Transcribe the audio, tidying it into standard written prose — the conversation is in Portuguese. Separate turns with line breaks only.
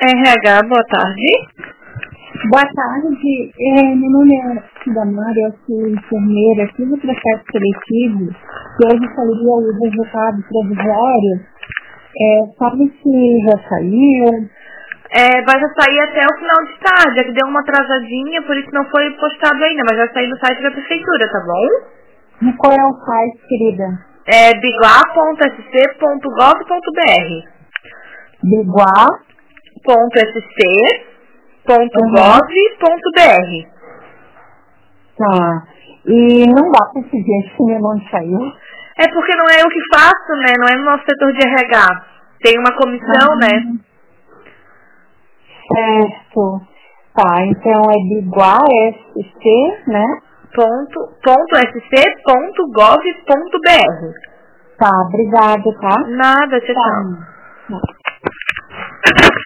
RH, boa tarde.
Boa tarde, meu nome é Damara, eu sou enfermeira, fiz o processo seletivo e hoje sairia o resultado provisório. Sabe se já saiu?
Vai já sair até o final de tarde, é que deu uma atrasadinha, por isso não foi postado ainda, mas vai sair no site da prefeitura, tá bom?
E qual é o site, querida?
É biguá.sc.gov.br biguá.sc.gov.br
Tá. E não dá para se ver se meu nome saiu?
É porque não é eu que faço, né? Não é no nosso setor de RH. Tem uma comissão, né?
Certo. Tá, então é Biguá, SC, né?
.sc.gov.br
Tá, obrigada, tá?
Nada, tchau.
Tá.